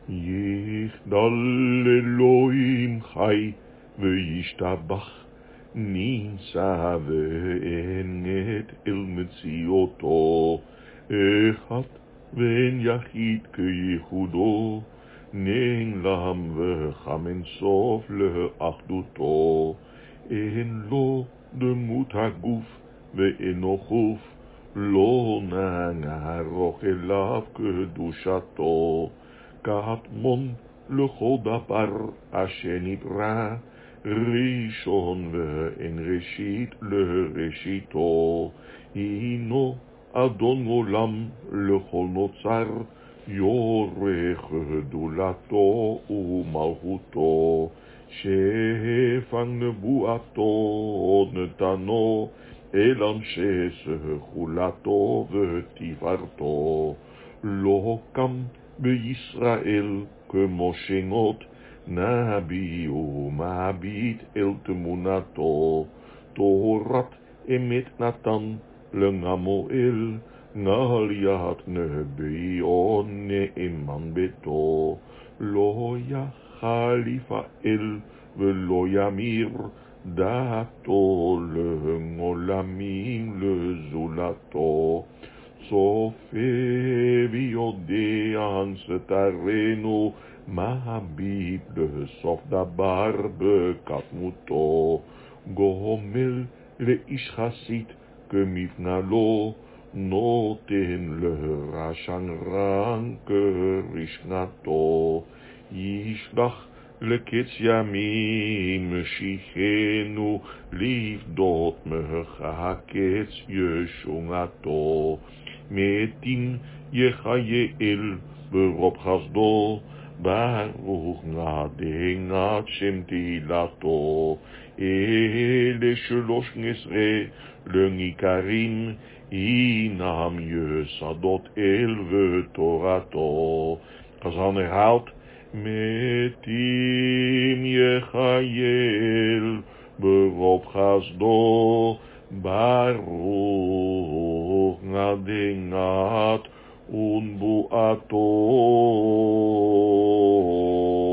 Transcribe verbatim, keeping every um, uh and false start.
יחדל אלוהים חי וישתבח, נמצא ואמת אל מציאותו, אחד ואין יחיד כייחודו, נעלם וחם אין סוף לאחדותו, אין לו דמות הגוף ואינו חוף, לא נערוך אליו קדושתו, קדמון לכל דבר אשר נברא, ראשון ואין ראשית לראשיתו, הינו אדון עולם לכל נוצר, יורך גדולתו ומלכותו, שפע נבואתו נתנו אל אנשי סגולתו ותפארתו, לא קם בישראל כמו שמות, נביא ומביט אל תמונתו, תורת אמת נתן לגמליאל, נעל יד נביאו נאמן ביתו, לא יחליף האל ולא ימיר, דעתו לעולמים לזולתו, צופה ויודע סתרנו, מביט לסוף דבר בקדמותו, גומל לאיש חסית כמפנה לו, נותן לרשן רן כרשנתו, ישלח לקץ ימים משיחנו, לפדות מחקץ ישועתו, מתים יחייאל ברוב חסדו, ברוך נעדנת שם תהילתו, אלה שלוש עשרה לניכרים, הינם יסודות אל ותורתו, חז"ל herhaalt, מתים יחייאל ברוב חסדו, ברוך נעדנת ונבואתו.